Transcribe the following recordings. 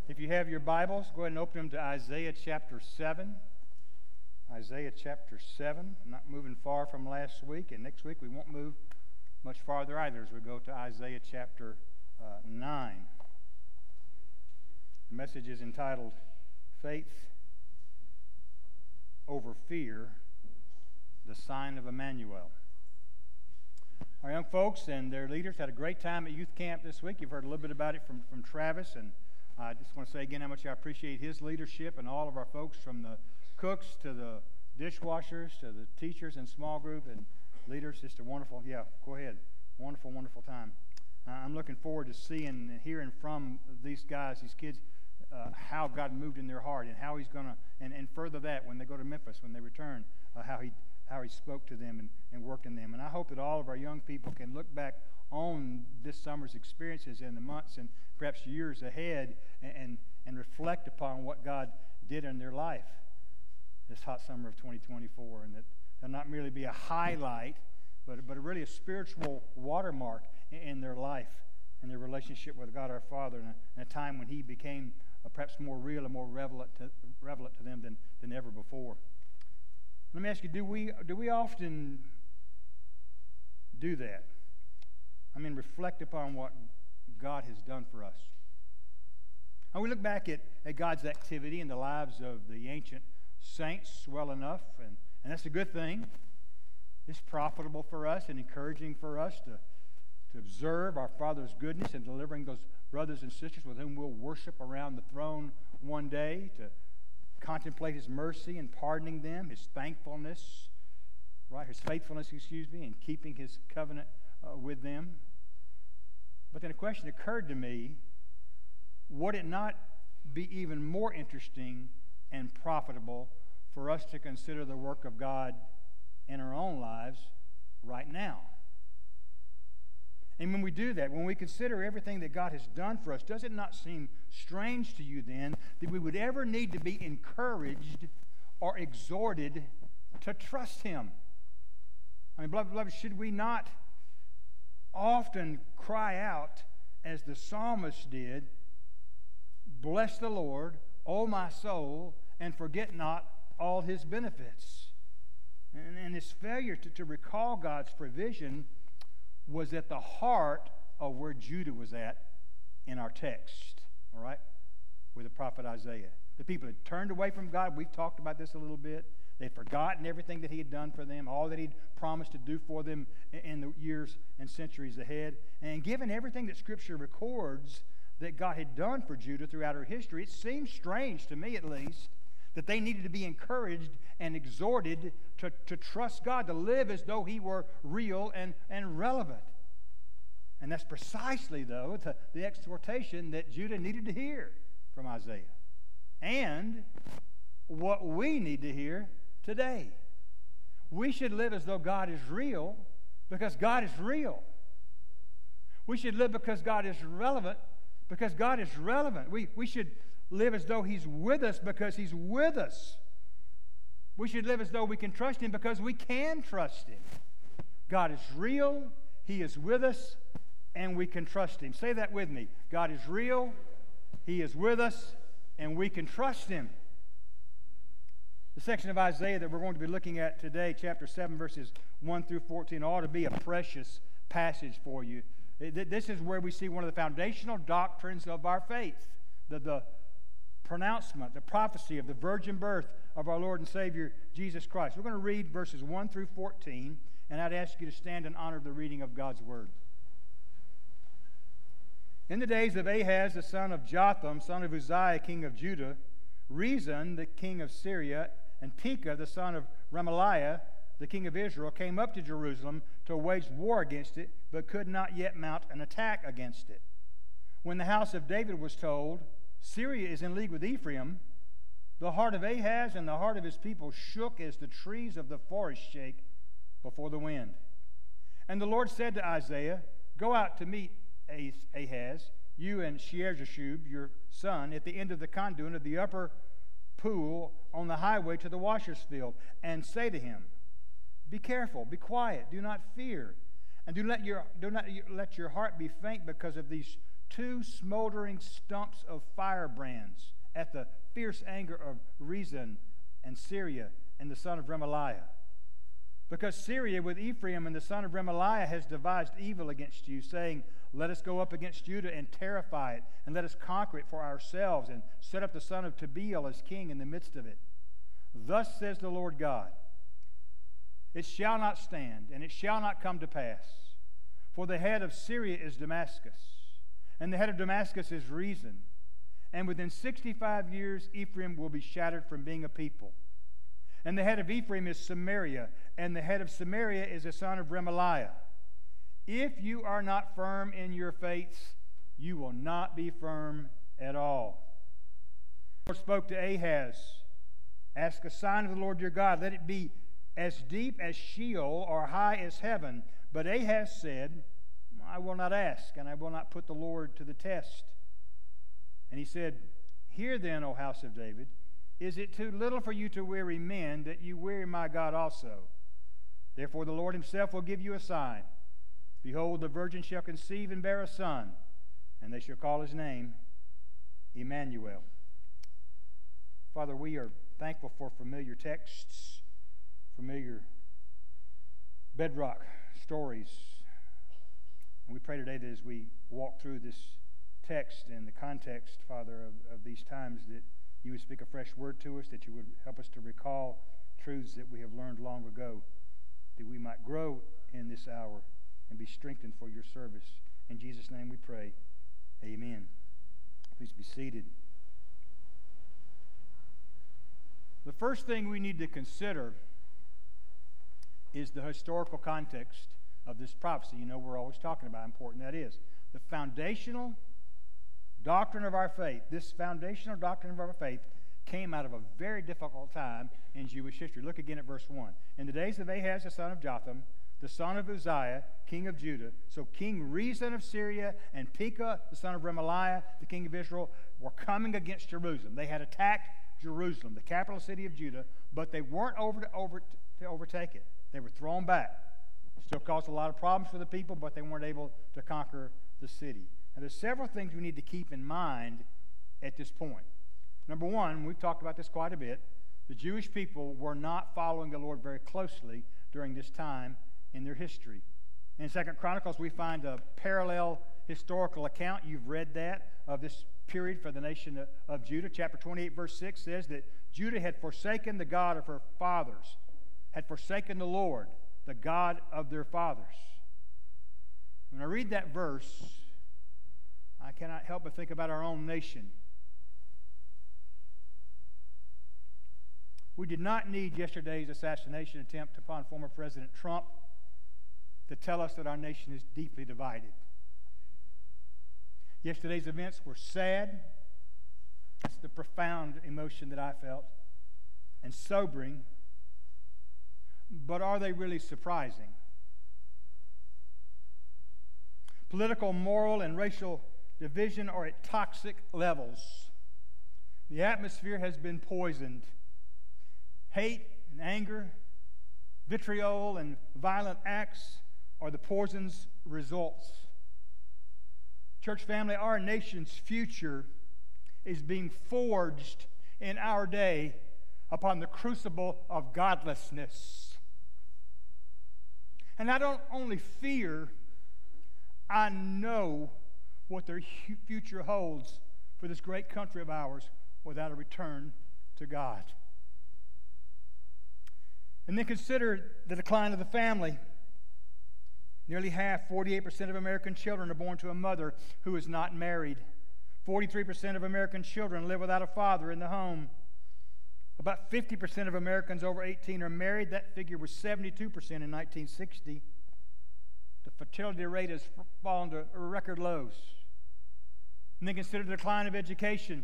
If you have your Bibles, go ahead and open them to Isaiah chapter 7. Isaiah chapter 7. I'm not moving far from last week, and next week we won't move much farther either as we go to Isaiah chapter 9. The message is entitled, Faith Over Fear, the Sign of Emmanuel. Our young folks and their leaders had a great time at youth camp this week. You've heard a little bit about it from Travis, and I just want to say again how much I appreciate his leadership and all of our folks, from the cooks to the dishwashers to the teachers and small group and leaders. Just a wonderful, go ahead, wonderful, wonderful time. I'm looking forward to seeing and hearing from these guys, these kids, how God moved in their heart and how He's going to, and further that when they go to Memphis, when they return, how He spoke to them and worked in them. And I hope that all of our young people can look back on this summer's experiences and the months and perhaps years ahead and reflect upon what God did in their life this hot summer of 2024, and that they'll not merely be a highlight, but really a spiritual watermark in their life and their relationship with God our Father in a time when He became perhaps more real and more relevant to them than ever before. Let me ask you, do we often do that? I mean, reflect upon what God has done for us. And we look back at God's activity in the lives of the ancient saints well enough, and that's a good thing. It's profitable for us and encouraging for us to observe our Father's goodness in delivering those brothers and sisters with whom we'll worship around the throne one day, to contemplate His mercy in pardoning them, His thankfulness, His faithfulness, in keeping His covenant with them. But then a question occurred to me, would it not be even more interesting and profitable for us to consider the work of God in our own lives right now? And when we do that, when we consider everything that God has done for us, does it not seem strange to you then that we would ever need to be encouraged or exhorted to trust Him? I mean, beloved, should we not often cry out, as the psalmist did, "Bless the Lord, O my soul, and forget not all His benefits"? And this failure to recall God's provision was at the heart of where Judah was at in our text, all right, with the prophet Isaiah. The people had turned away from God. We've talked about this a little bit. They'd forgotten everything that He had done for them, all that He'd promised to do for them in the years and centuries ahead. And given everything that Scripture records that God had done for Judah throughout her history, it seems strange, to me at least, that they needed to be encouraged and exhorted to trust God, to live as though He were real and relevant. And that's precisely, though, the exhortation that Judah needed to hear from Isaiah. And what we need to hear today. We should live as though God is real because God is real. We should live because God is relevant because God is relevant. We should live as though He's with us because He's with us. We should live as though we can trust Him because we can trust Him. God is real, He is with us, and we can trust Him. Say that with me. God is real, He is with us, and we can trust Him. The section of Isaiah that we're going to be looking at today, chapter 7, verses 1 through 14, ought to be a precious passage for you. This is where we see one of the foundational doctrines of our faith, the pronouncement, the prophecy of the virgin birth of our Lord and Savior, Jesus Christ. We're going to read verses 1 through 14, and I'd ask you to stand in honor of the reading of God's Word. In the days of Ahaz, the son of Jotham, son of Uzziah, king of Judah, Rezon, the king of Syria, and Pekah, the son of Remaliah, the king of Israel, came up to Jerusalem to wage war against it, but could not yet mount an attack against it. When the house of David was told, "Syria is in league with Ephraim," the heart of Ahaz and the heart of his people shook as the trees of the forest shake before the wind. And the Lord said to Isaiah, "Go out to meet Ahaz, you and Shear-Jashub, your son, at the end of the conduit of the upper pool on the highway to the washer's field, and say to him, be careful, be quiet, do not fear, and do not let your heart be faint because of these 2 smoldering stumps of firebrands at the fierce anger of Rezin and Syria and the son of Remaliah. Because Syria with Ephraim and the son of Remaliah has devised evil against you, saying, let us go up against Judah and terrify it, and let us conquer it for ourselves, and set up the son of Tabeel as king in the midst of it. Thus says the Lord God, it shall not stand, and it shall not come to pass. For the head of Syria is Damascus, and the head of Damascus is Rezin. And within 65 years Ephraim will be shattered from being a people. And the head of Ephraim is Samaria, and the head of Samaria is the son of Remaliah. If you are not firm in your faiths, you will not be firm at all. The Lord spoke to Ahaz, ask a sign of the Lord your God. Let it be as deep as Sheol or high as heaven. But Ahaz said, I will not ask, and I will not put the Lord to the test. And he said, hear then, O house of David, is it too little for you to weary men, that you weary my God also? Therefore the Lord himself will give you a sign. Behold, the virgin shall conceive and bear a son, and they shall call his name Emmanuel. Father, we are thankful for familiar texts, familiar bedrock stories. And we pray today that as we walk through this text and the context, Father, of these times, that you would speak a fresh word to us, that you would help us to recall truths that we have learned long ago, that we might grow in this hour and be strengthened for your service. In Jesus' name we pray. Amen. Please be seated. The first thing we need to consider is the historical context of this prophecy. You know, we're always talking about how important that is. The foundational doctrine of our faith, this foundational doctrine of our faith, came out of a very difficult time in Jewish history. Look again at verse 1. In the days of Ahaz, the son of Jotham, the son of Uzziah, king of Judah, so King Rezin of Syria and Pekah, the son of Remaliah, the king of Israel, were coming against Jerusalem. They had attacked Jerusalem, the capital city of Judah, but they weren't to overtake it. They were thrown back. Still caused a lot of problems for the people, but they weren't able to conquer the city. Now, there's several things we need to keep in mind at this point. Number one, we've talked about this quite a bit, the Jewish people were not following the Lord very closely during this time in their history. In 2 Chronicles, we find a parallel historical account. You've read that, of this period for the nation of Judah. Chapter 28, verse 6 says that Judah had forsaken the God of her fathers, had forsaken the Lord, the God of their fathers. When I read that verse, I cannot help but think about our own nation. We did not need yesterday's assassination attempt upon former President Trump to tell us that our nation is deeply divided. Yesterday's events were sad. That's the profound emotion that I felt, and sobering. But are they really surprising? Political, moral, and racial division are at toxic levels. The atmosphere has been poisoned. Hate and anger, vitriol and violent acts are the poison's results. Church family, our nation's future is being forged in our day upon the crucible of godlessness. And I don't only fear, I know what their future holds for this great country of ours without a return to God. And then consider the decline of the family. Nearly half, 48% of American children are born to a mother who is not married. 43% of American children live without a father in the home. About 50% of Americans over 18 are married. That figure was 72% in 1960. The fertility rate has fallen to record lows. And then consider the decline of education.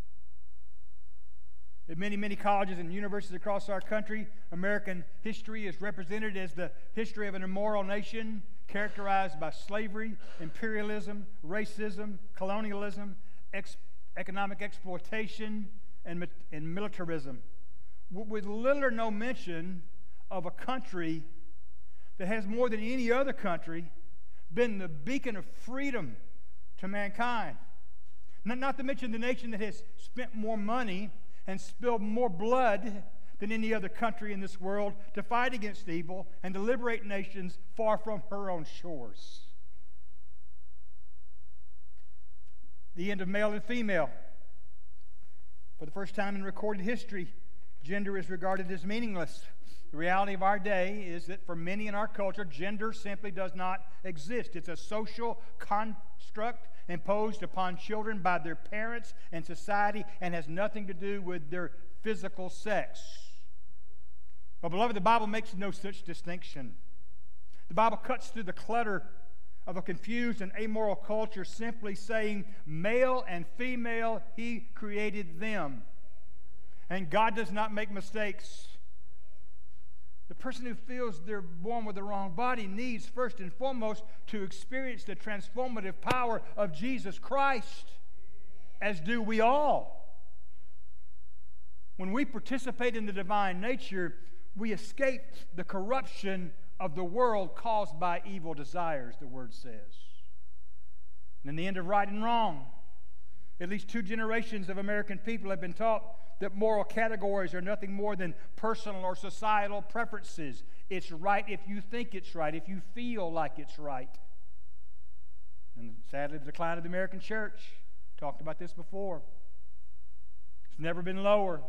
At many colleges and universities across our country, American history is represented as the history of an immoral nation characterized by slavery, imperialism, racism, colonialism, economic exploitation, and militarism, with little or no mention of a country that has more than any other country been the beacon of freedom to mankind. Not to mention the nation that has spent more money and spilled more blood than any other country in this world to fight against evil and to liberate nations far from her own shores. The end of male and female. For the first time in recorded history, gender is regarded as meaningless. The reality of our day is that for many in our culture, gender simply does not exist. It's a social construct imposed upon children by their parents and society and has nothing to do with their physical sex. But, beloved, the Bible makes no such distinction. The Bible cuts through the clutter of a confused and amoral culture, simply saying, male and female, He created them. And God does not make mistakes. The person who feels they're born with the wrong body needs, first and foremost, to experience the transformative power of Jesus Christ, as do we all. When we participate in the divine nature, we escape the corruption of the world caused by evil desires, the Word says. And in the end of right and wrong, at least 2 generations of American people have been taught that moral categories are nothing more than personal or societal preferences. It's right if you think it's right, if you feel like it's right. And sadly, the decline of the American church, talked about this before, it's never been lower.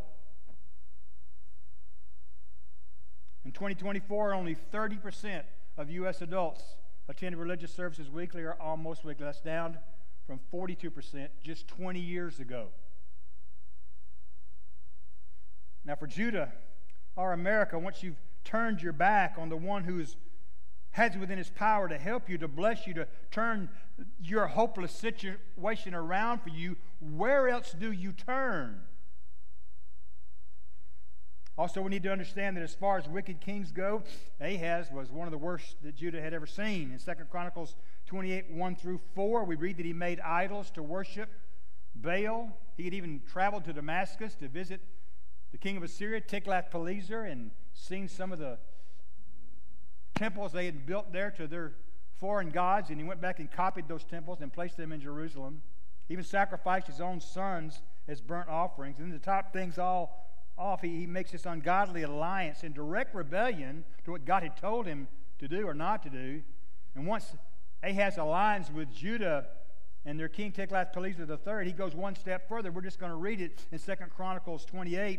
In 2024, only 30% of U.S. adults attend religious services weekly or almost weekly. That's down from 42% just 20 years ago. Now for Judah, or America, once you've turned your back on the one who has within his power to help you, to bless you, to turn your hopeless situation around for you, where else do you turn? Also, we need to understand that as far as wicked kings go, Ahaz was one of the worst that Judah had ever seen. In 2 Chronicles 28, 1 through 4, we read that he made idols to worship Baal. He had even traveled to Damascus to visit the king of Assyria, Tiglath-Pileser, and seen some of the temples they had built there to their foreign gods, and he went back and copied those temples and placed them in Jerusalem. He even sacrificed his own sons as burnt offerings. And then to top things all off, he makes this ungodly alliance in direct rebellion to what God had told him to do or not to do. And once Ahaz aligns with Judah and their king Tiglath-Pileser III, he goes one step further. We're just going to read it in 2 Chronicles 28.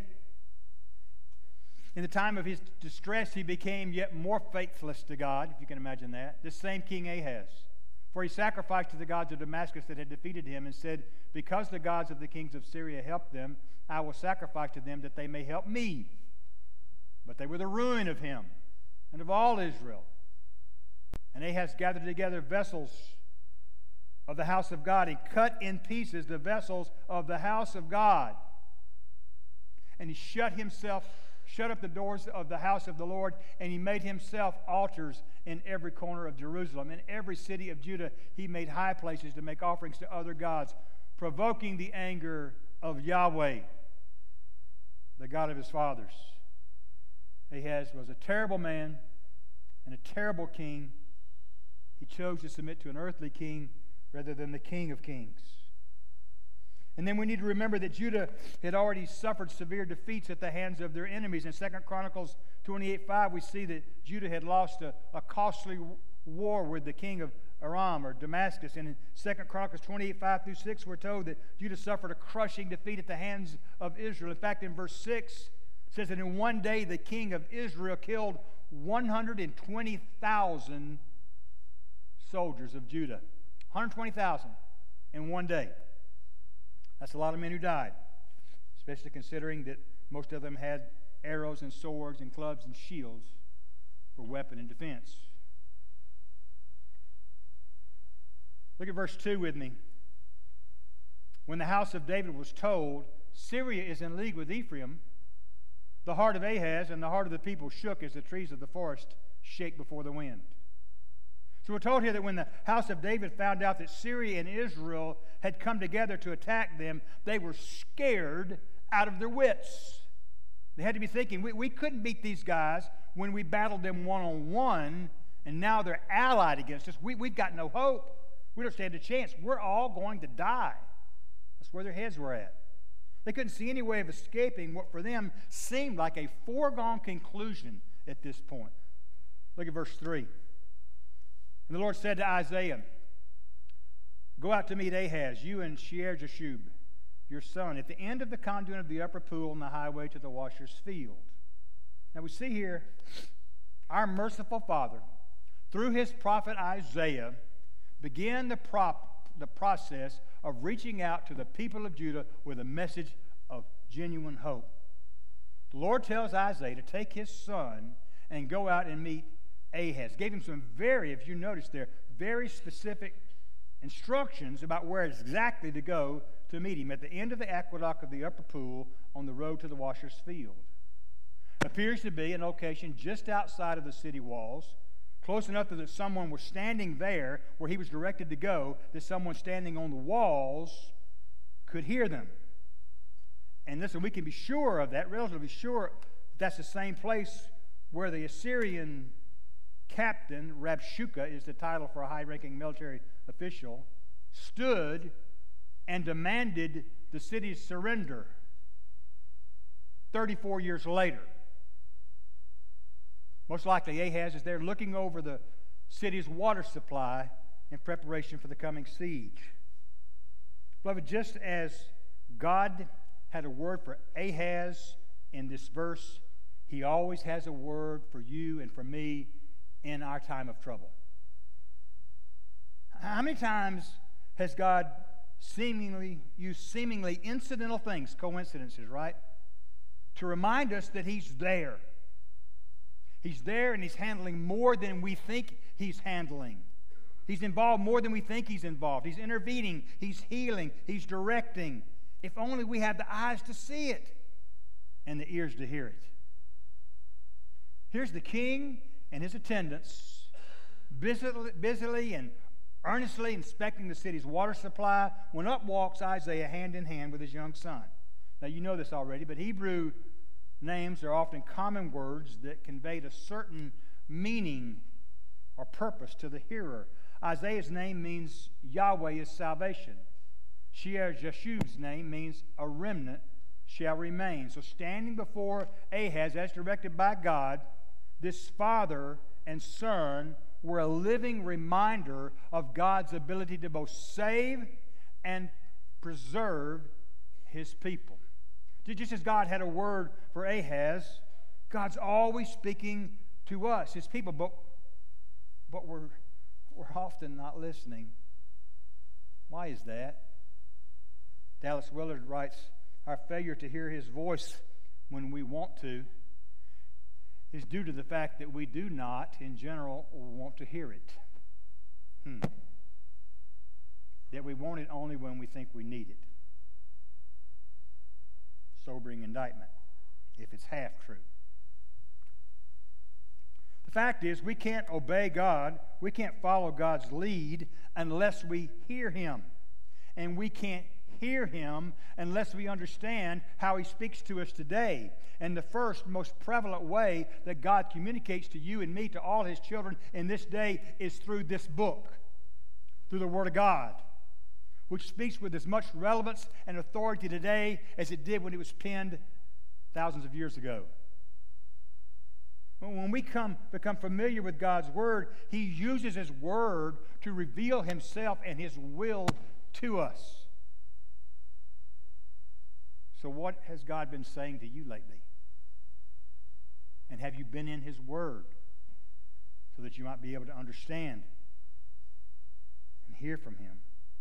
In the time of his distress, he became yet more faithless to God, if you can imagine that. This same King Ahaz. For he sacrificed to the gods of Damascus that had defeated him and said, because the gods of the kings of Syria helped them, I will sacrifice to them that they may help me. But they were the ruin of him and of all Israel. And Ahaz gathered together vessels of the house of God and cut in pieces the vessels of the house of God. And he shut up the doors of the house of the Lord, and he made himself altars in every corner of Jerusalem. In every city of Judah, he made high places to make offerings to other gods, provoking the anger of Yahweh, the God of his fathers. Ahaz was a terrible man and a terrible king. He chose to submit to an earthly king rather than the King of Kings. And then we need to remember that Judah had already suffered severe defeats at the hands of their enemies. In 2 Chronicles 28:5, we see that Judah had lost a costly war with the king of Aram or Damascus. And in 2 Chronicles 28:5 through 6, we're told that Judah suffered a crushing defeat at the hands of Israel. In fact, in verse 6, it says that in one day the king of Israel killed 120,000 soldiers of Judah. 120,000 in one day. That's a lot of men who died, especially considering that most of them had arrows and swords and clubs and shields for weapon and defense. Look at verse 2 with me. When the house of David was told, Syria is in league with Ephraim, the heart of Ahaz and the heart of the people shook as the trees of the forest shake before the wind. So we're told here that when the house of David found out that Syria and Israel had come together to attack them, they were scared out of their wits. They had to be thinking, we couldn't beat these guys when we battled them one-on-one, and now they're allied against us. We've got no hope. We don't stand a chance. We're all going to die. That's where their heads were at. They couldn't see any way of escaping what for them seemed like a foregone conclusion at this point. Look at verse 3. And the Lord said to Isaiah, "Go out to meet Ahaz, you and Shear-Jashub, your son, at the end of the conduit of the upper pool on the highway to the washer's field." Now we see here our merciful Father, through his prophet Isaiah, began the process of reaching out to the people of Judah with a message of genuine hope. The Lord tells Isaiah to take his son and go out and meet Ahaz. Gave him some if you notice there, very specific instructions about where exactly to go to meet him at the end of the aqueduct of the upper pool on the road to the washer's field. It appears to be an location just outside of the city walls, close enough that someone was standing there where he was directed to go, that someone standing on the walls could hear them. And listen, we can be sure of that, relatively sure that's the same place where the Assyrian captain, Rabshakeh is the title for a high-ranking military official, stood and demanded the city's surrender 34 years later. Most likely Ahaz is there looking over the city's water supply in preparation for the coming siege. Beloved, just as God had a word for Ahaz in this verse, he always has a word for you and for me in our time of trouble. How many times has God used seemingly incidental things, coincidences, right, to remind us that he's there? He's there and he's handling more than we think he's handling. He's involved more than we think he's involved. He's intervening. He's healing. He's directing. If only we had the eyes to see it and the ears to hear it. Here's the king and his attendants busily and earnestly inspecting the city's water supply when up walks Isaiah hand in hand with his young son. Now you know this already, but Hebrew names are often common words that conveyed a certain meaning or purpose to the hearer. Isaiah's name means Yahweh is salvation. Shear-Jashub's name means a remnant shall remain. So standing before Ahaz as directed by God, this father and son were a living reminder of God's ability to both save and preserve his people. Just as God had a word for Ahaz, God's always speaking to us, his people, but we're often not listening. Why is that? Dallas Willard writes, our failure to hear his voice when we want to is due to the fact that we do not, in general, want to hear it. That we want it only when we think we need it. Sobering indictment, if it's half true. The fact is, we can't obey God, we can't follow God's lead unless we hear him. And we can't hear him unless we understand how he speaks to us today. And the first, most prevalent way that God communicates to you and me, to all his children in this day, is through this book, through the Word of God, which speaks with as much relevance and authority today as it did when it was penned thousands of years ago. When we become familiar with God's Word, he uses his Word to reveal himself and his will to us. So what has God been saying to you lately? And have you been in his Word so that you might be able to understand and hear from him?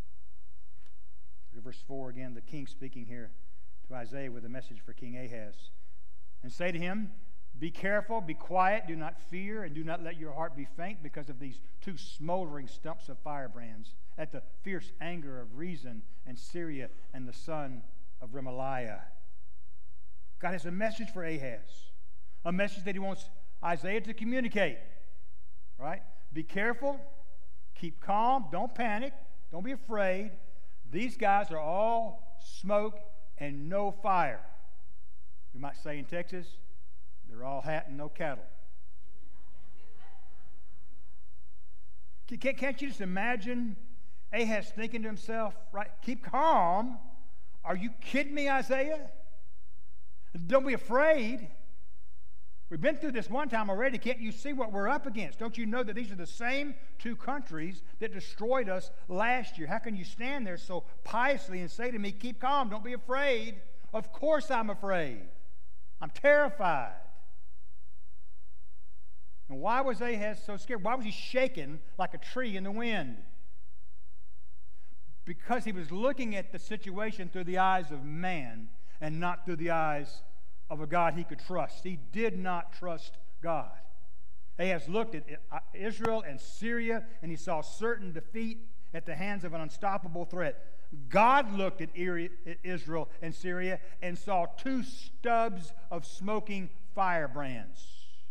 Verse 4 again, the king speaking here to Isaiah with a message for King Ahaz. And say to him, be careful, be quiet, do not fear, and do not let your heart be faint because of these two smoldering stumps of firebrands at the fierce anger of Rezin and Syria and the son of Remaliah. God has a message for Ahaz, a message that he wants Isaiah to communicate. Right? Be careful, keep calm, don't panic, don't be afraid. These guys are all smoke and no fire. We might say in Texas, they're all hat and no cattle. Can't you just imagine Ahaz thinking to himself, right, keep calm. Are you kidding me, Isaiah? Don't be afraid. We've been through this one time already. Can't you see what we're up against? Don't you know that these are the same two countries that destroyed us last year? How can you stand there so piously and say to me, keep calm, don't be afraid? Of course I'm afraid. I'm terrified. And why was Ahaz so scared? Why was he shaking like a tree in the wind? Because he was looking at the situation through the eyes of man and not through the eyes of a God he could trust. He did not trust God. Ahaz looked at Israel and Syria, and he saw certain defeat at the hands of an unstoppable threat. God looked at Israel and Syria and saw two stubs of smoking firebrands.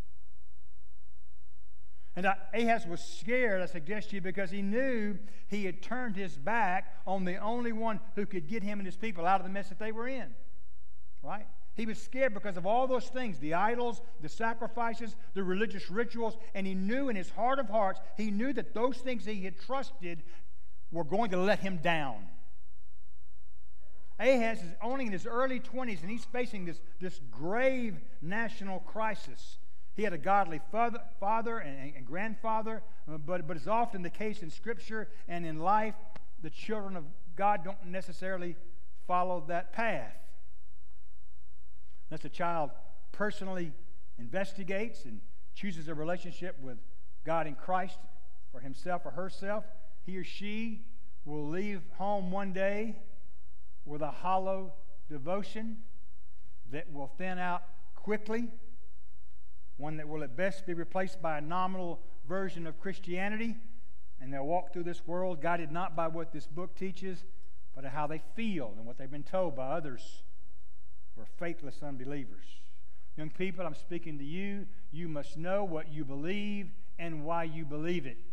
And Ahaz was scared, I suggest to you, because he knew he had turned his back on the only one who could get him and his people out of the mess that they were in. Right? He was scared because of all those things, the idols, the sacrifices, the religious rituals, and he knew in his heart of hearts, he knew that those things he had trusted were going to let him down. Ahaz is only in his early 20s, and he's facing this grave national crisis. He had a godly father and grandfather, but is often the case in Scripture and in life, the children of God don't necessarily follow that path. Unless a child personally investigates and chooses a relationship with God in Christ for himself or herself, he or she will leave home one day with a hollow devotion that will thin out quickly, one that will at best be replaced by a nominal version of Christianity, and they'll walk through this world guided not by what this book teaches, but how they feel and what they've been told by others who are faithless unbelievers. Young people, I'm speaking to you. You must know what you believe and why you believe it.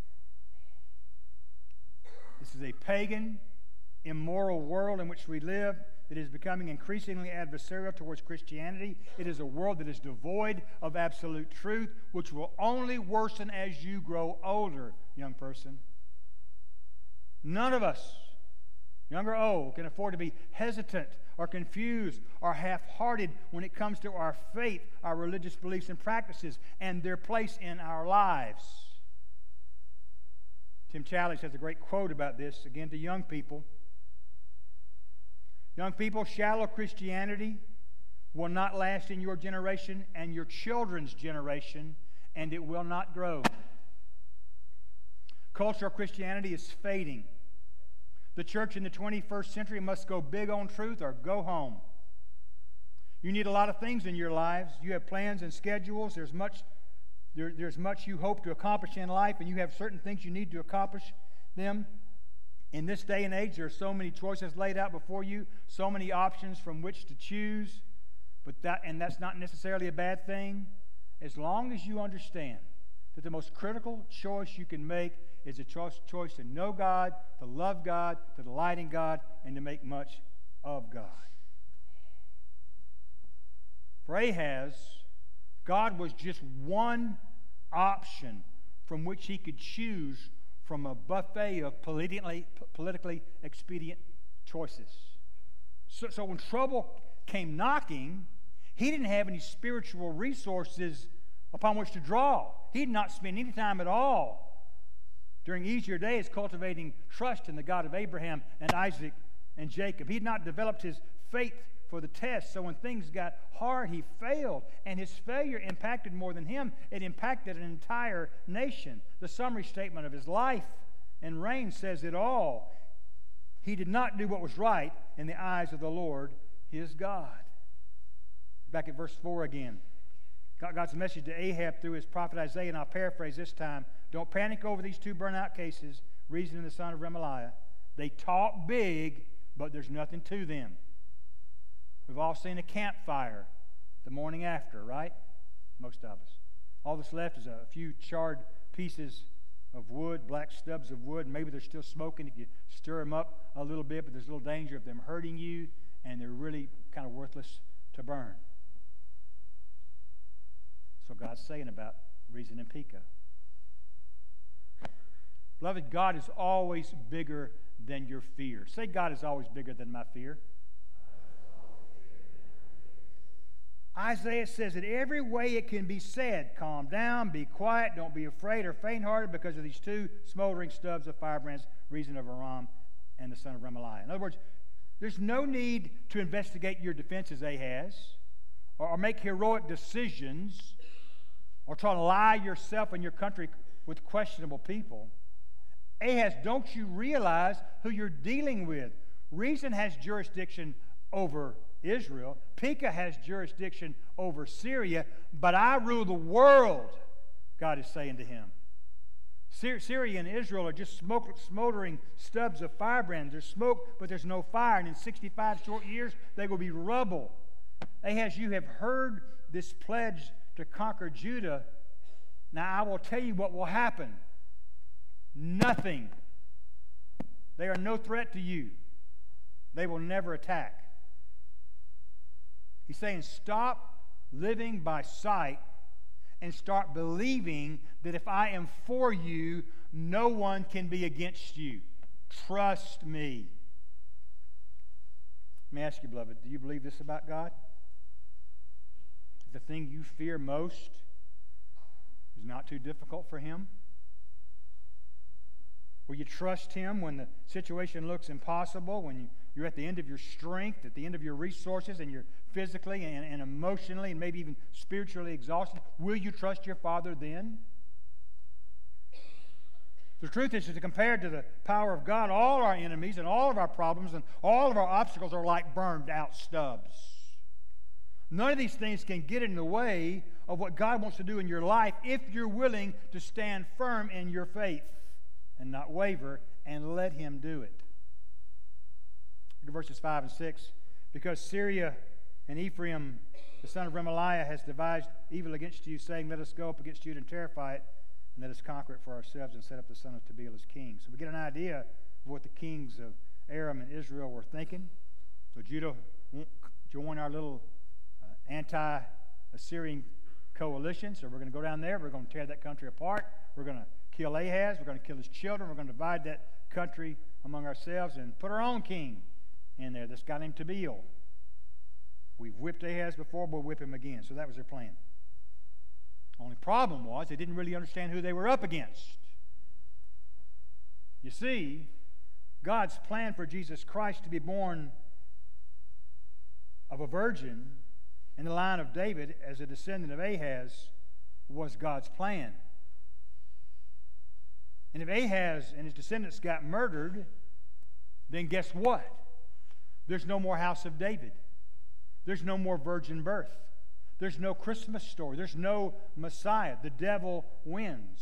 This is a pagan, immoral world in which we live. It is becoming increasingly adversarial towards Christianity. It is a world that is devoid of absolute truth, which will only worsen as you grow older, young person. None of us, young or old, can afford to be hesitant or confused or half-hearted when it comes to our faith, our religious beliefs and practices, and their place in our lives. Tim Challies has a great quote about this, again to young people. Young people, shallow Christianity will not last in your generation and your children's generation, and it will not grow. Cultural Christianity is fading. The church in the 21st century must go big on truth or go home. You need a lot of things in your lives. You have plans and schedules. There's much you hope to accomplish in life, and you have certain things you need to accomplish them. In this day and age, there are so many choices laid out before you, so many options from which to choose, that's not necessarily a bad thing, as long as you understand that the most critical choice you can make is a choice to know God, to love God, to delight in God, and to make much of God. For Ahaz, God was just one option from which he could choose from a buffet of politically expedient choices. So when trouble came knocking, he didn't have any spiritual resources upon which to draw. He did not spend any time at all during easier days cultivating trust in the God of Abraham and Isaac and Jacob. He had not developed his faith for the test, so when things got hard, he failed. And his failure impacted more than him. It impacted an entire nation. The summary statement of his life and reign says it all. He did not do what was right in the eyes of the Lord, his God. Back at verse 4 again. God's message to Ahab through his prophet Isaiah, and I'll paraphrase this time. Don't panic over these two burnout cases, Rezin and the son of Remaliah. They talk big, but there's nothing to them. We've all seen a campfire the morning after, right? Most of us. All that's left is a few charred pieces of wood, black stubs of wood. Maybe they're still smoking if you stir them up a little bit, but there's a little danger of them hurting you, and they're really kind of worthless to burn. That's what God's saying about Rezin and Pekah. Beloved, God is always bigger than your fear. Say, God is always bigger than my fear. Isaiah says that every way it can be said, calm down, be quiet, don't be afraid or faint-hearted because of these two smoldering stubs of firebrands, reason of Aram and the son of Remaliah. In other words, there's no need to investigate your defenses, Ahaz, or make heroic decisions, or try to lie yourself and your country with questionable people. Ahaz, don't you realize who you're dealing with? Reason has jurisdiction over Israel. Pekah has jurisdiction over Syria, but I rule the world, God is saying to him. Syria and Israel are just smoldering stubs of firebrands. There's smoke, but there's no fire. And in 65 short years, they will be rubble. Ahaz, you have heard this pledge to conquer Judah. Now I will tell you what will happen. Nothing. They are no threat to you. They will never attack. He's saying, stop living by sight and start believing that if I am for you, no one can be against you. Trust me. Let me ask you, beloved, do you believe this about God? The thing you fear most is not too difficult for Him? Will you trust Him when the situation looks impossible, when you're at the end of your strength, at the end of your resources, and you're physically and emotionally and maybe even spiritually exhausted? Will you trust your Father then? The truth is that compared to the power of God, all our enemies and all of our problems and all of our obstacles are like burned out stubs. None of these things can get in the way of what God wants to do in your life if you're willing to stand firm in your faith and not waver and let Him do it. Look at verses 5 and 6. Because Syria and Ephraim, the son of Remaliah, has devised evil against you, saying, let us go up against Judah and terrify it, and let us conquer it for ourselves and set up the son of Tabeel as king. So we get an idea of what the kings of Aram and Israel were thinking. So Judah won't join our little anti-Assyrian coalition. So we're going to go down there. We're going to tear that country apart. We're going to kill Ahaz. We're going to kill his children. We're going to divide that country among ourselves and put our own king in there. This guy named Tabeel. We've whipped Ahaz before. We'll whip him again. So that was their plan. Only problem was they didn't really understand who they were up against. You see, God's plan for Jesus Christ to be born of a virgin in the line of David as a descendant of Ahaz was God's plan. And if Ahaz and his descendants got murdered, then guess what? There's no more house of David. There's no more virgin birth. There's no Christmas story. There's no Messiah. The devil wins.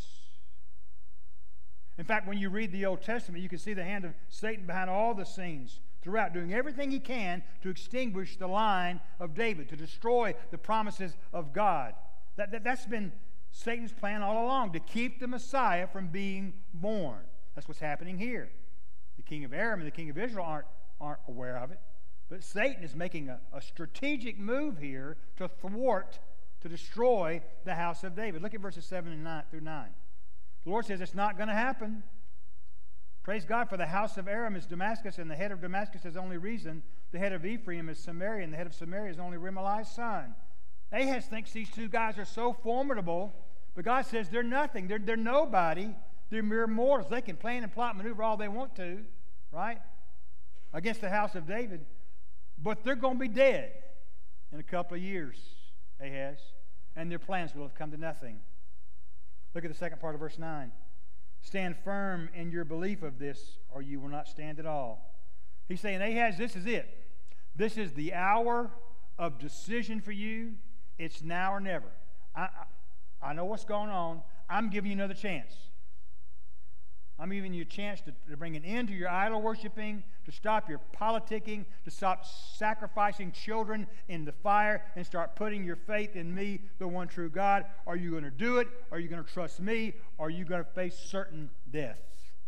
In fact, when you read the Old Testament, you can see the hand of Satan behind all the scenes throughout, doing everything he can to extinguish the line of David, to destroy the promises of God. That's been Satan's plan all along, to keep the Messiah from being born. That's what's happening here. The king of Aram and the king of Israel aren't aware of it. But Satan is making a strategic move here to thwart, to destroy the house of David. Look at verses 7 and 9 through 9. The Lord says it's not going to happen. Praise God, for the house of Aram is Damascus, and the head of Damascus is only Rezin. The head of Ephraim is Samaria, and the head of Samaria is only Remaliah's son. Ahaz thinks these two guys are so formidable, but God says they're nothing. They're nobody. They're mere mortals. They can plan and plot and maneuver all they want to, right, against the house of David. But they're going to be dead in a couple of years, Ahaz, and their plans will have come to nothing. Look at the second part of verse 9. Stand firm in your belief of this, or you will not stand at all. He's saying, Ahaz, this is it. This is the hour of decision for you. It's now or never. I know what's going on. I'm giving you another chance. I'm giving you a chance to bring an end to your idol worshiping, to stop your politicking, to stop sacrificing children in the fire, and start putting your faith in me, the one true God. Are you going to do it? Are you going to trust me? Or are you going to face certain death?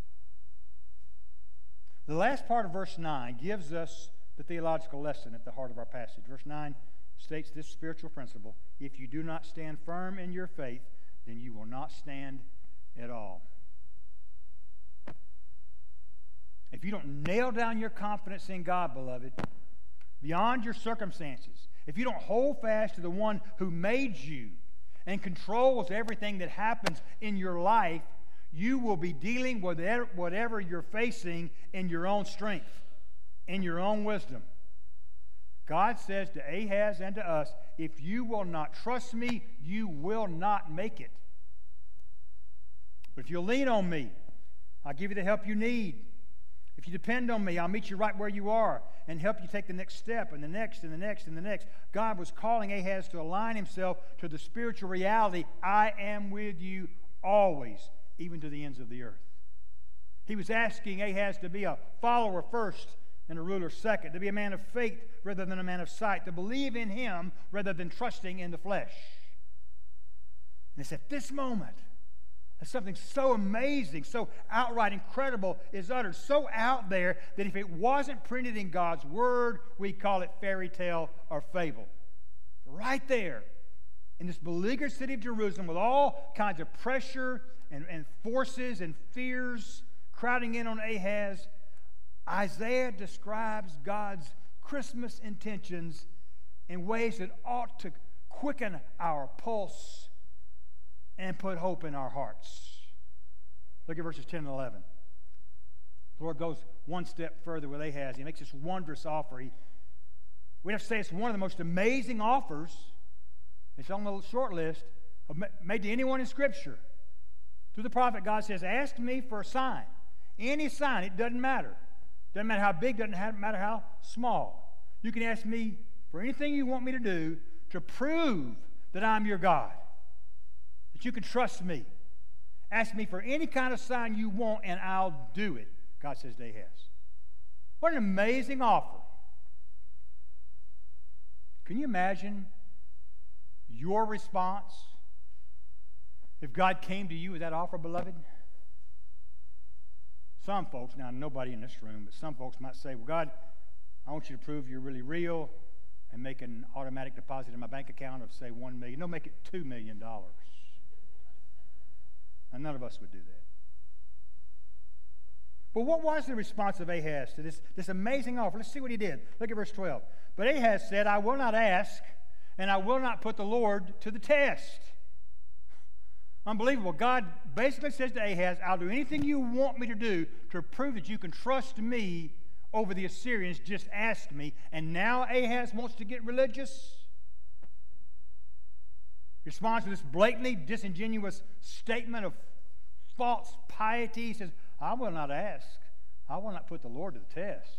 The last part of verse 9 gives us the theological lesson at the heart of our passage. Verse 9 states this spiritual principle: if you do not stand firm in your faith, then you will not stand at all. if you don't nail down your confidence in God, beloved, beyond your circumstances, if you don't hold fast to the one who made you and controls everything that happens in your life, you will be dealing with whatever you're facing in your own strength, in your own wisdom. God says to Ahaz and to us, if you will not trust me, you will not make it. But if you'll lean on me, I'll give you the help you need. If you depend on me, I'll meet you right where you are and help you take the next step and the next and the next and the next. God was calling Ahaz to align himself to the spiritual reality, I am with you always, even to the ends of the earth. He was asking Ahaz to be a follower first and a ruler second, to be a man of faith rather than a man of sight, to believe in him rather than trusting in the flesh. And it's at this moment that something so amazing, so outright incredible is uttered, so out there that if it wasn't printed in God's Word, we'd call it fairy tale or fable. Right there, in this beleaguered city of Jerusalem with all kinds of pressure and forces and fears crowding in on Ahaz, Isaiah describes God's Christmas intentions in ways that ought to quicken our pulse and put hope in our hearts. Look at verses 10 and 11. The Lord goes one step further with Ahaz. He makes this wondrous offer. We'd have to say it's one of the most amazing offers. It's on the short list made to anyone in Scripture. Through the prophet, God says, ask me for a sign. Any sign, it doesn't matter. Doesn't matter how big, doesn't matter how small. You can ask me for anything you want me to do to prove that I'm your God, that you can trust me. Ask me for any kind of sign you want, and I'll do it, God says to Ahaz. What an amazing offer. Can you imagine your response if God came to you with that offer, beloved? Some folks, now nobody in this room, but some folks might say, well, God, I want you to prove you're really real and make an automatic deposit in my bank account of, say, $1 million. No, make it $2 million. And none of us would do that. But what was the response of Ahaz to this amazing offer? Let's see what he did. Look at verse 12. But Ahaz said, I will not ask, and I will not put the Lord to the test. Unbelievable. God basically says to Ahaz, I'll do anything you want me to do to prove that you can trust me over the Assyrians. Just ask me. And now Ahaz wants to get religious. Responds to this blatantly disingenuous statement of false piety. He says, I will not ask. I will not put the Lord to the test.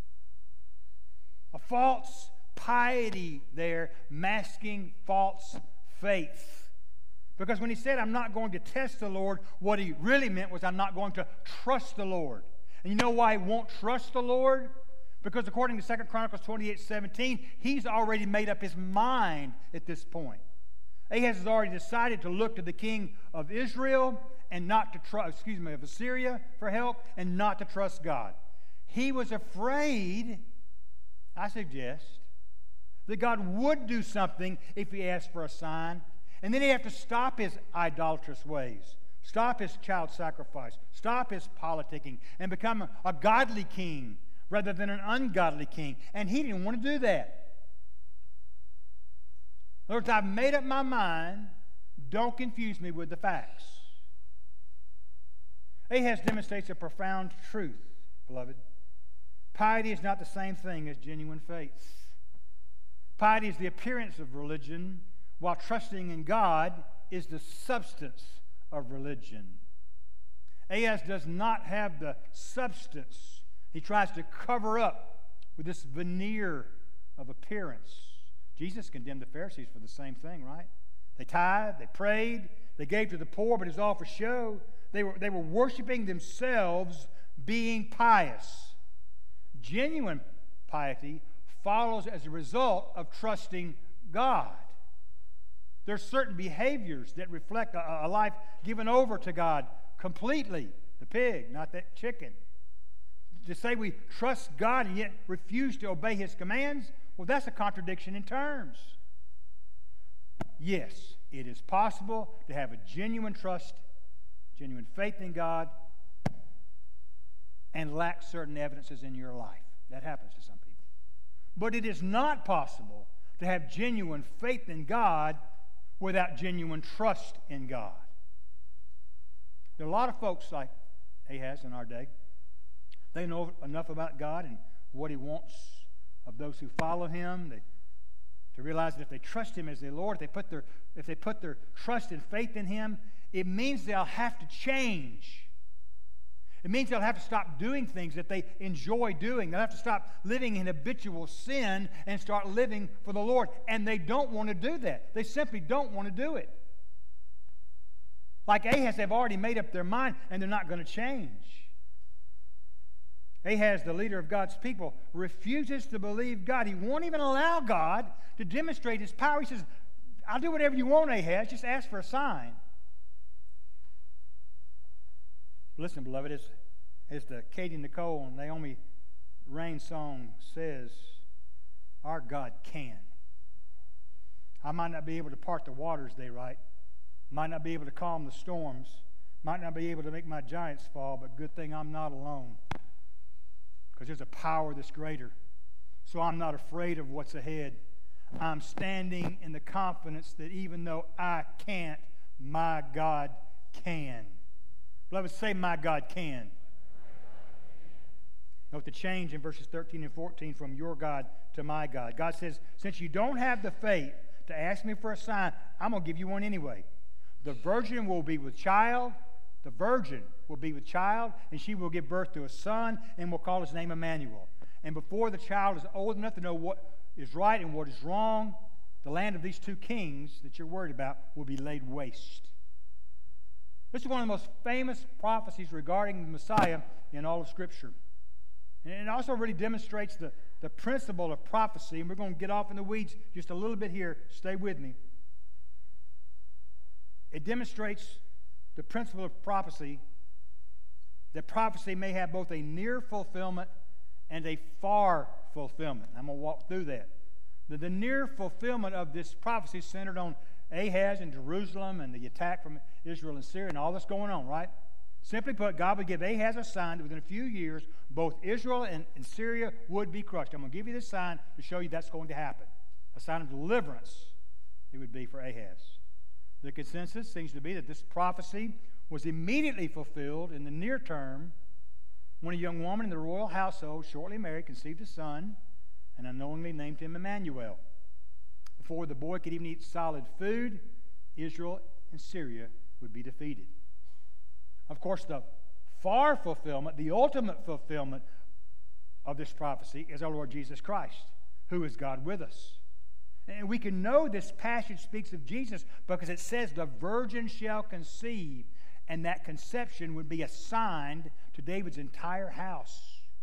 A false piety there, masking false faith. Because when he said, I'm not going to test the Lord, what he really meant was, I'm not going to trust the Lord. And you know why he won't trust the Lord? Because according to 2 Chronicles 28:17, he's already made up his mind at this point. Ahaz has already decided to look to the king of Israel and not to trust, of Assyria for help, and not to trust God. He was afraid, I suggest, that God would do something if he asked for a sign. And then he'd have to stop his idolatrous ways, stop his child sacrifice, stop his politicking, and become a godly king rather than an ungodly king. And he didn't want to do that. In other words, I've made up my mind. Don't confuse me with the facts. Ahaz demonstrates a profound truth, beloved. Piety is not the same thing as genuine faith. Piety is the appearance of religion, while trusting in God is the substance of religion. Ahaz does not have the substance. He tries to cover up with this veneer of appearance. Jesus condemned the Pharisees for the same thing, right? They tithed, they prayed, they gave to the poor, but it was all for show. They were worshiping themselves, being pious. Genuine piety follows as a result of trusting God. There's certain behaviors that reflect a life given over to God completely. The pig, not that chicken. To say we trust God and yet refuse to obey His commands, well, that's a contradiction in terms. Yes, it is possible to have a genuine trust, genuine faith in God, and lack certain evidences in your life. That happens to some people. But it is not possible to have genuine faith in God without genuine trust in God. There are a lot of folks like Ahaz in our day. They know enough about God and what He wants of those who follow Him. To realize that if they trust Him as their Lord, if they put their trust and faith in Him, it means they'll have to change. It means they'll have to stop doing things that they enjoy doing. They'll have to stop living in habitual sin and start living for the Lord. And they don't want to do that. They simply don't want to do it. Like Ahaz, they've already made up their mind and they're not going to change. Ahaz, the leader of God's people, refuses to believe God. He won't even allow God to demonstrate His power. He says, I'll do whatever you want, Ahaz. Just ask for a sign. Listen, beloved, as the Katie Nicole and Naomi Rain song says, our God can. I might not be able to part the waters, they write. Might not be able to calm the storms. Might not be able to make my giants fall, but good thing I'm not alone. Because there's a power that's greater. So I'm not afraid of what's ahead. I'm standing in the confidence that even though I can't, my God can. Beloved, say, my God can. Note the change in verses 13 and 14 from your God to my God. God says, since you don't have the faith to ask me for a sign, I'm going to give you one anyway. The virgin will be with child. The virgin will be with child, and she will give birth to a son, and will call his name Emmanuel. And before the child is old enough to know what is right and what is wrong, the land of these two kings that you're worried about will be laid waste. This is one of the most famous prophecies regarding the Messiah in all of Scripture. And it also really demonstrates the principle of prophecy, and we're going to get off in the weeds just a little bit here. Stay with me. It demonstrates the principle of prophecy, that prophecy may have both a near fulfillment and a far fulfillment. I'm going to walk through that. The near fulfillment of this prophecy is centered on Ahaz and Jerusalem and the attack from Israel and Syria and all that's going on, right? Simply put, God would give Ahaz a sign that within a few years, both Israel and Syria would be crushed. I'm going to give you this sign to show you that's going to happen. A sign of deliverance it would be for Ahaz. The consensus seems to be that this prophecy was immediately fulfilled in the near term when a young woman in the royal household, shortly married, conceived a son and unknowingly named him Emmanuel. Before the boy could even eat solid food, Israel and Syria would be defeated. Of course, the far fulfillment, the ultimate fulfillment of this prophecy is our Lord Jesus Christ, who is God with us. And we can know this passage speaks of Jesus because it says the virgin shall conceive, and that conception would be assigned to David's entire house.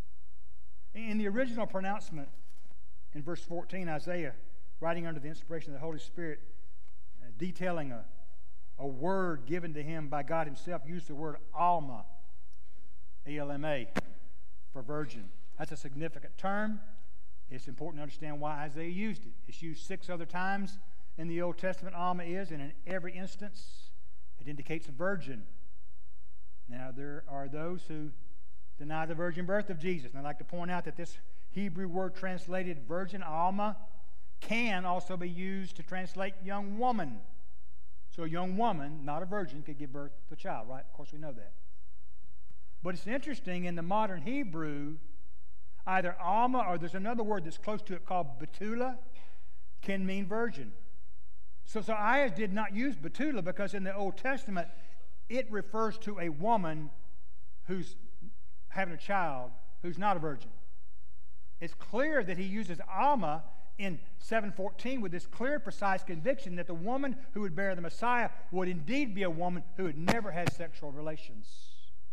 In the original pronouncement, in verse 14, Isaiah, writing under the inspiration of the Holy Spirit, detailing a word given to him by God Himself, used the word Alma, A-L-M-A, for virgin. That's a significant term. It's important to understand why Isaiah used it. It's used 6 other times in the Old Testament, Alma is, and in every instance, it indicates a virgin. Now, there are those who deny the virgin birth of Jesus. And I'd like to point out that this Hebrew word translated virgin, Alma, can also be used to translate young woman. So a young woman, not a virgin, could give birth to a child, right? Of course, we know that. But it's interesting, in the modern Hebrew, either Alma or there's another word that's close to it called Betula can mean virgin. So Ahaz did not use Betula because in the Old Testament it refers to a woman who's having a child who's not a virgin. It's clear that he uses Alma in 7:14 with this clear, precise conviction that the woman who would bear the Messiah would indeed be a woman who had never had sexual relations.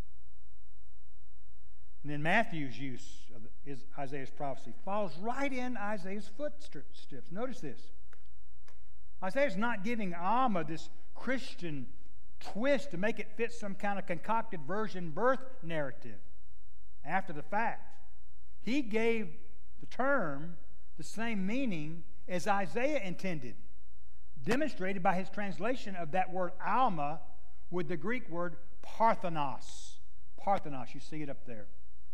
And then Matthew's use of Isaiah's prophecy follows right in Isaiah's footsteps. Notice this. Isaiah's not giving Alma this Christian twist to make it fit some kind of concocted virgin birth narrative after the fact. He gave the term the same meaning as Isaiah intended, demonstrated by his translation of that word Alma with the Greek word Parthenos. Parthenos, you see it up there.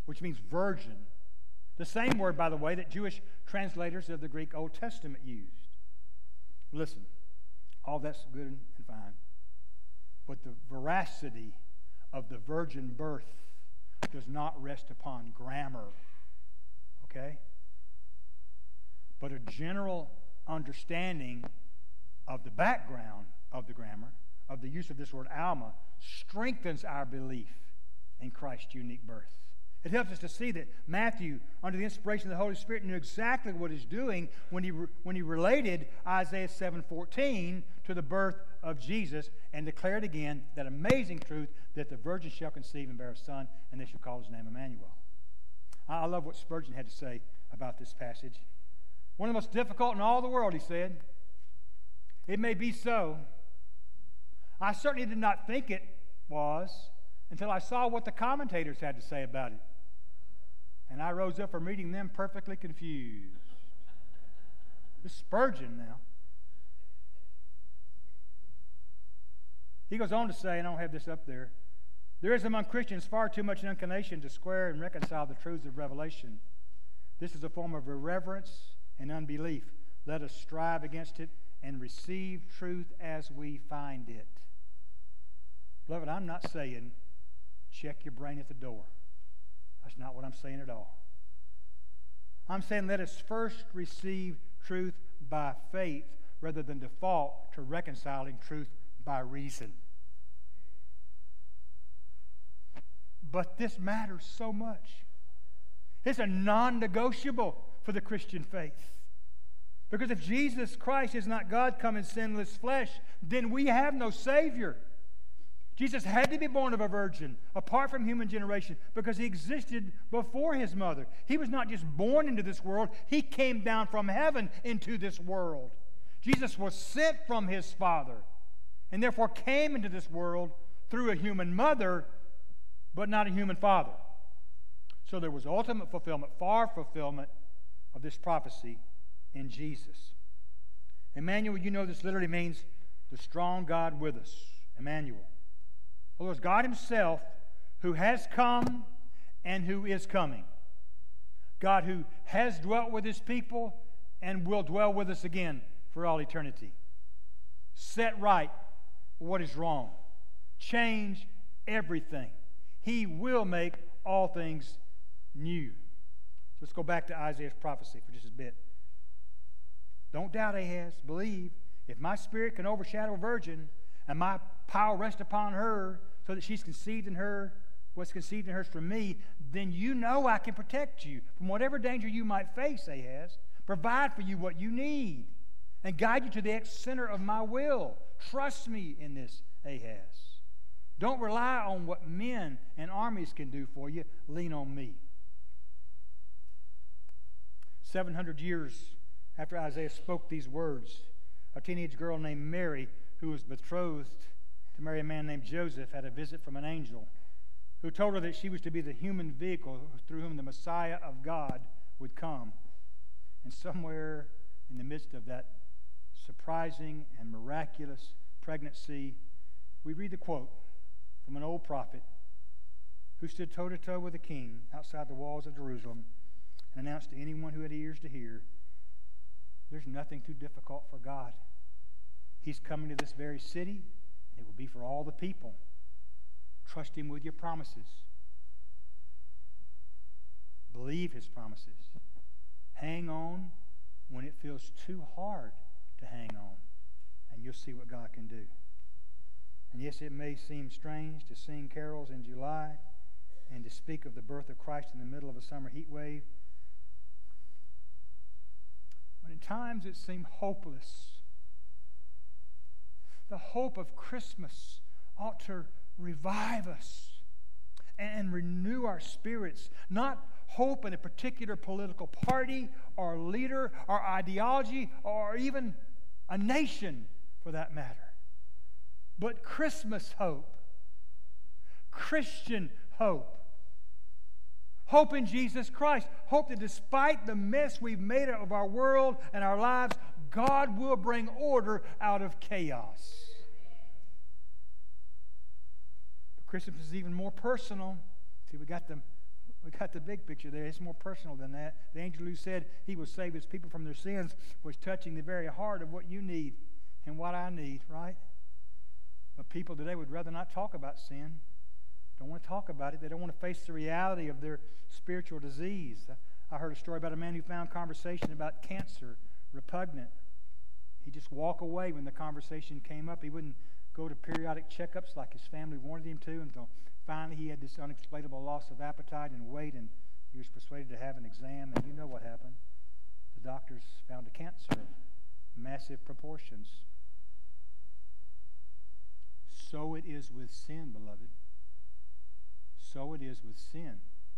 which means virgin. The same word, by the way, that Jewish translators of the Greek Old Testament used. Listen, all that's good and fine, but the veracity of the virgin birth does not rest upon grammar, okay? But a general understanding of the background of the grammar, of the use of this word alma, strengthens our belief in Christ's unique birth. It helps us to see that Matthew, under the inspiration of the Holy Spirit, knew exactly what he's doing when he related Isaiah 7:14 to the birth of Jesus and declared again that amazing truth that the virgin shall conceive and bear a son, and they shall call his name Emmanuel. I love what Spurgeon had to say about this passage. One of the most difficult in all the world, he said. It may be so. I certainly did not think it was until I saw what the commentators had to say about it. And I rose up from reading them perfectly confused. This is Spurgeon now. He goes on to say, and I don't have this up there, there is among Christians far too much inclination to square and reconcile the truths of Revelation. This is a form of irreverence and unbelief. Let us strive against it and receive truth as we find it. Beloved, I'm not saying check your brain at the door. That's not what I'm saying at all. I'm saying let us first receive truth by faith rather than default to reconciling truth by reason. But this matters so much. It's a non-negotiable for the Christian faith. Because if Jesus Christ is not God come in sinless flesh, then we have no Savior. Jesus had to be born of a virgin, apart from human generation, because he existed before his mother. He was not just born into this world, he came down from heaven into this world. Jesus was sent from his Father, and therefore came into this world through a human mother, but not a human father. So there was ultimate fulfillment, far fulfillment of this prophecy in Jesus. Emmanuel, you know this literally means the strong God with us. Emmanuel. In other words, God himself who has come and who is coming. God who has dwelt with his people and will dwell with us again for all eternity. Set right what is wrong. Change everything. He will make all things new. So let's go back to Isaiah's prophecy for just a bit. Don't doubt, Ahaz. Believe. If my spirit can overshadow a virgin and my power rest upon her so that she's conceived in her, what's conceived in her is from me, then you know I can protect you from whatever danger you might face, Ahaz. Provide for you what you need and guide you to the center of my will. Trust me in this, Ahaz. Don't rely on what men and armies can do for you. Lean on me. 700 years after Isaiah spoke these words, a teenage girl named Mary, who was betrothed to marry a man named Joseph, had a visit from an angel who told her that she was to be the human vehicle through whom the Messiah of God would come. And somewhere in the midst of that surprising and miraculous pregnancy, we read the quote from an old prophet who stood toe-to-toe with the king outside the walls of Jerusalem and announced to anyone who had ears to hear, there's nothing too difficult for God. He's coming to this very city, and it will be for all the people. Trust him with your promises. Believe his promises. Hang on when it feels too hard to hang on, and you'll see what God can do. And yes, it may seem strange to sing carols in July and to speak of the birth of Christ in the middle of a summer heat wave, but in times it seemed hopeless. The hope of Christmas ought to revive us and renew our spirits, not hope in a particular political party or leader or ideology or even a nation for that matter, but Christmas hope, Christian hope. Hope in Jesus Christ. Hope that despite the mess we've made of our world and our lives, God will bring order out of chaos. But Christmas is even more personal. See, we got the We got the big picture there. It's more personal than that. The angel who said he will save his people from their sins was touching the very heart of what you need and what I need, right? But people today would rather not talk about sin. Don't want to talk about it. They don't want to face the reality of their spiritual disease. I heard a story about a man who found conversation about cancer repugnant. He'd just walk away when the conversation came up. He wouldn't go to periodic checkups like his family wanted him to until finally he had this unexplainable loss of appetite and weight, and he was persuaded to have an exam, and you know what happened. The doctors found a cancer of massive proportions. So it is with sin, beloved. So it is with sin.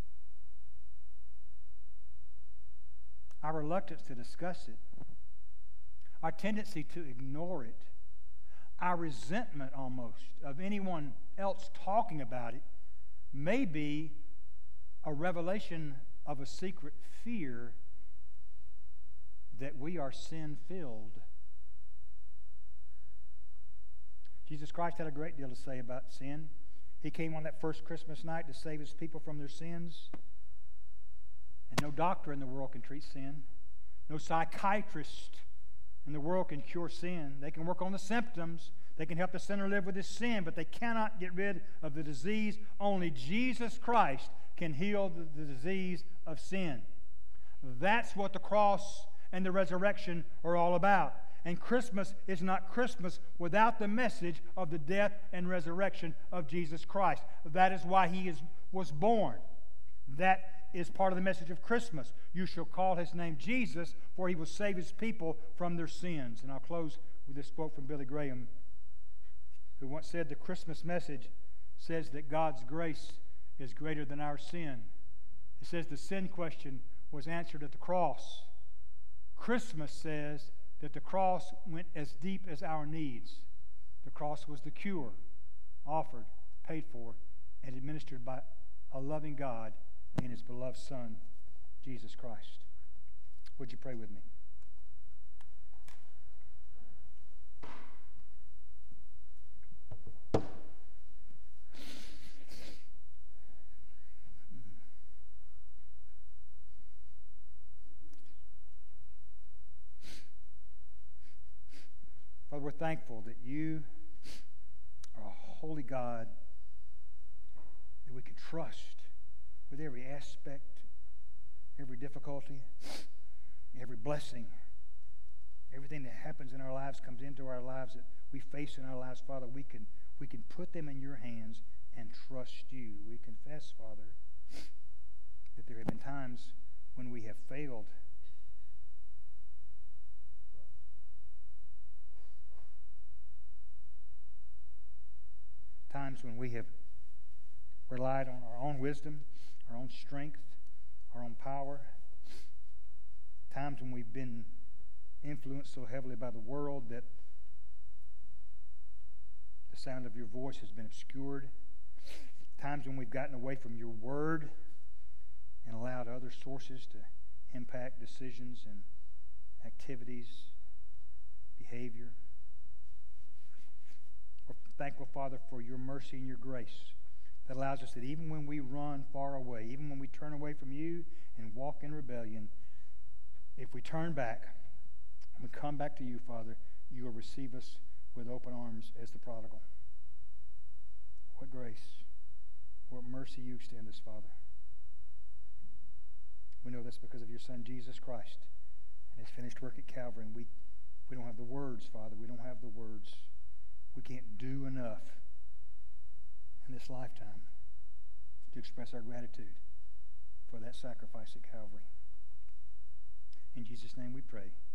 Our reluctance to discuss it, our tendency to ignore it, our resentment almost of anyone else talking about it may be a revelation of a secret fear that we are sin-filled. Jesus Christ had a great deal to say about sin. He came on that first Christmas night to save his people from their sins. And no doctor in the world can treat sin. No psychiatrist in the world can cure sin. They can work on the symptoms. They can help the sinner live with his sin, but they cannot get rid of the disease. Only Jesus Christ can heal the disease of sin. That's what the cross and the resurrection are all about. And Christmas is not Christmas without the message of the death and resurrection of Jesus Christ. That is why he was born. That is part of the message of Christmas. You shall call his name Jesus, for he will save his people from their sins. And I'll close with this quote from Billy Graham, who once said, the Christmas message says that God's grace is greater than our sin. It says the sin question was answered at the cross. Christmas says that the cross went as deep as our needs. The cross was the cure, offered, paid for, and administered by a loving God in his beloved Son, Jesus Christ. Would you pray with me? Father, we're thankful that you are a holy God that we can trust with every aspect, every difficulty, every blessing. Everything that happens in our lives comes into our lives that we face in our lives, Father. We can put them in your hands and trust you. We confess, Father, that there have been times when we have failed. Times when we have relied on our own wisdom, our own strength, our own power. Times when we've been influenced so heavily by the world that the sound of your voice has been obscured. Times when we've gotten away from your word and allowed other sources to impact decisions and activities, behavior. We're thankful, Father, for your mercy and your grace that allows us that even when we run far away, even when we turn away from you and walk in rebellion, if we turn back and we come back to you, Father, you will receive us with open arms as the prodigal. What grace, what mercy you extend us, Father. We know that's because of your Son, Jesus Christ, and his finished work at Calvary. And we don't have the words, Father. We don't have the words. We can't do enough in this lifetime to express our gratitude for that sacrifice at Calvary. In Jesus' name we pray.